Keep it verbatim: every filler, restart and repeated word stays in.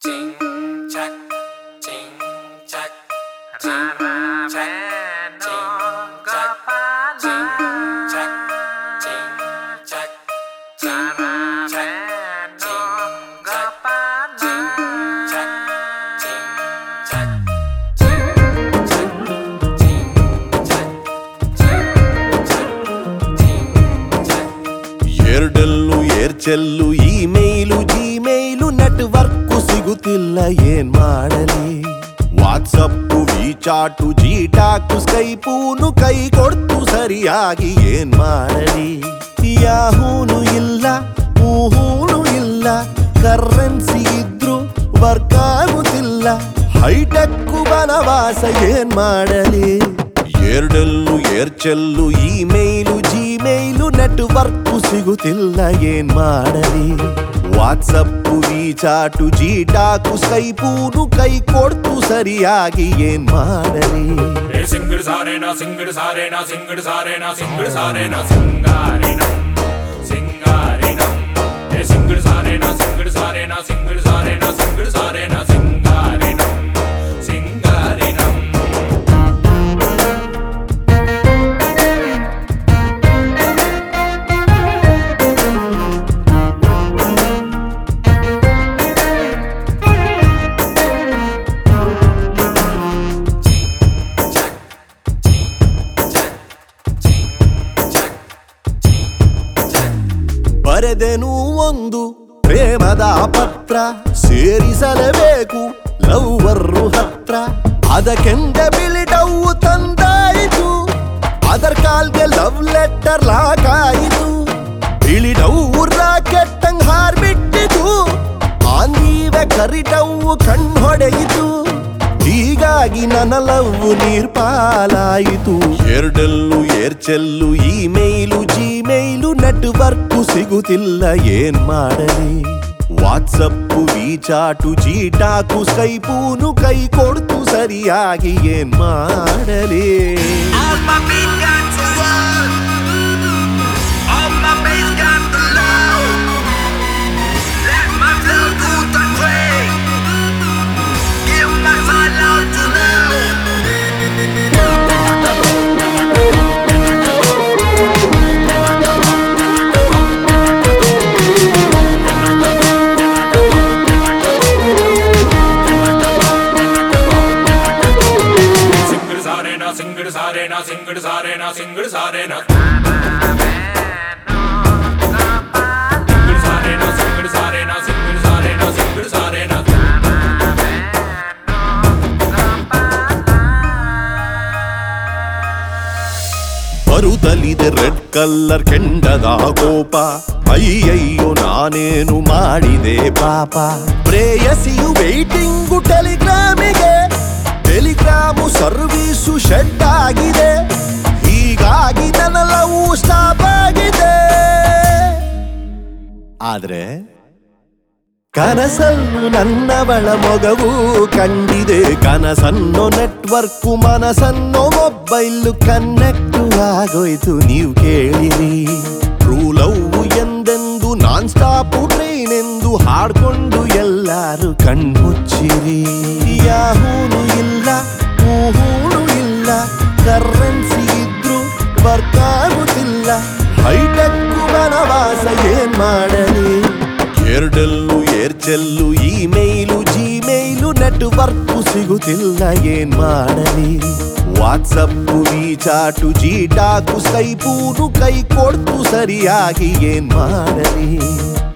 Ching chak, ching chak, ching chak, ching chak, ching chak, ching chak, ching chak, ching chak, ching chak, ching chak, ching chak, ching chak, ching chak. Airtel Aircel email Gmail network ಸಿಗುತ್ತಿಲ್ಲ ಏನ್ ಮಾಡಲಿ. WhatsApp ವಿಚಾಟು ಜೀಟಾಕು ಸ್ಕೈಪೂನು ಕೈ ಕೊಡ್ತು ಸರಿಯಾಗಿ ಏನ್ ಮಾಡಲಿ. ಯಾಹೂನು ಇಲ್ಲ ಊಹೂನು ಇಲ್ಲ, ಕರೆನ್ಸಿ ಇದ್ರು ವರ್ಕ್ ಆಗುತ್ತಿಲ್ಲ, ಹೈಟೆಕ್ಕು ಬನವಾಸ ಏನ್ ಮಾಡಲಿ. Airtel Aircel email Gmail network ಸಿಗುತ್ತಿಲ್ಲ ಏನ್ ಮಾಡಲಿ. ವಾಟ್ಸಪ್ ವಿಚಾಟು ಜೀಟಾಕು ಸ್ಕೈಪೂನು ಕೈ ಕೊಡ್ತು ಸರಿಯಾಗಿ ಏನ್ ಮಾಡಲಿ. ಸಿಂಗಡ್ ಸಾರೇನಾ ಸಿಂಗಡ್ ಸಾರೇನಾ ಸಿಂಗಡ್ ಸಾರೇನಾ ಸಿಂಗಡ್ ಸಾರೇನಾ ಸಿಂಗಾರಿನಂ ಸಿಂಗಾರಿನಂ ಸಿಂಗಡ್ ಸಾರೇನಾ ಸಿಂಗಡ್ ಸಾರೇನಾ ಸಿಂಗಡ್ ಸಾರೇನಾ ಸಿಂಗಡ್ ಸಾರೇನಾ ಸಿಂಗಾರಿನಂ ಸಿಂಗಾರಿನಂ. ಬರೆದೆನು ಒಂದು ಪ್ರೇಮದ ಪತ್ರ, ಸೇರಿಸಲೇಬೇಕು ಲವ್ವರು ಹತ್ರ. ಅದಕ್ಕೆಂದೆ ಬಿಳಿಟವು ತಂದಾಯಿತು, ಅದರ ಕಾಲ್ಗೆ ಲವ್ ಲೆಟರ್ ಲಾಕಾಯಿತು. ಬಿಳಿಟವು ರಾಕೆಟ್ಟಂಗ್ ಹಾರ್ಬಿಟ್ಟಿತು, ಆಂದೀವೆ ಕರಿಟವು ಕಣ್ಣು ಹೊಡೆಯಿತು. ಹೀಗಾಗಿ ನನ್ನ ಲವ್ ನೀರ್ಪಾಲಾಯಿತು. Airtel Aircel email Gmail network ಸಿಗುತ್ತಿಲ್ಲ ಏನ್ ಮಾಡಲಿ. ವಾಟ್ಸಪ್ ವಿಚಾಟು ಜೀಟಾಕು ಸ್ಕೈಪೂನು ಕೈ ಕೊಡ್ತು ಸರಿಯಾಗಿ ಏನ್ ಮಾಡಲಿ. ಸಿಂಗಡ್ ಸಾರೇನಾ ಸಿಂಗಡ್ ಸಾರೇನಾ ಸಿಂಗಡ್ ಸಾರೇನಾ ಸಿಂಗಡ್ ಸಾರೇನಾ ಸಿಂಗಡ್ ಸಾರೇನಾ ಸಿಂಗಡ್ ಸಾರೇನಾ ಸಿಂಗಡ್ ಸಾರೇನಾ. ಬರುತ್ತಲಿದೆ ರೆಡ್ ಕಲ್ಲರ್ ಕೆಂಡದ ಕೋಪ, ಅಯ್ಯಯ್ಯೋ ನಾನೇನು ಮಾಡಿದೆ ಪಾಪ. ಪ್ರೇಯಸಿಯು ವೇಟಿಂಗು ಟೆಲಿಗ್ರಾಮಿಗೆ, ಟೆಲಿಗ್ರಾಮು ಸರ್ವೀಸು ಶೆಡ್ ಆಗಿದೆ. ಹೀಗಾಗಿ ನನ್ನ ಲವ್ ಸ್ಟಾಪ್ ಆಗಿದೆ. ಆದ್ರೆ ಕನಸನ್ನು ನನ್ನವಳ ಮೊಗವು ಕಂಡಿದೆ. ಕನಸನ್ನು ನೆಟ್ವರ್ಕು, ಮನಸ್ಸನ್ನು ಮೊಬೈಲ್ ಕನೆಕ್ಟ್ ಆಗೋಯ್ತು. ನೀವು ಕೇಳಿರಿ, ಟ್ರೂ ಲವ್ ಎಂದೆಂದು ನಾನ್ ಸ್ಟಾಪ್ ಟ್ರೈನ್ ಎಂದು ಹಾಡ್ಕೊಂಡು ಎಲ್ಲಾರು ಕಣ್ಮುಚ್ಚಿರಿ. ಯಾಹೂನು ಇಲ್ಲ ಊಹೂನು ಇಲ್ಲ, ಕರೆನ್ಸಿ ಇದ್ರು ವರ್ಕ್ ಆಗುತ್ತಿಲ್ಲ, ಹೈಟೆಕ್ಕು ಬನವಾಸ ಏನ್ ಮಾಡಲಿ. Airtel Aircel email Gmail network ಸಿಗುತ್ತಿಲ್ಲ ಏನ್ ಮಾಡಲಿ. ವಾಟ್ಸಪ್ ವಿಚಾಟು ಜೀಟಾಕು ಸ್ಕೈಪೂನು ಕೈ ಕೊಡ್ತು ಸರಿಯಾಗಿ ಏನ್ ಮಾಡಲಿ.